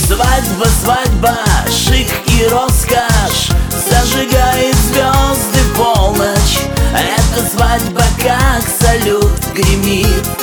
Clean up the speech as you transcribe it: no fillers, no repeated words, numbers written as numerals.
Свадьба, свадьба, шик и роскошь зажигает звезды в полночь. Эта свадьба как салют гремит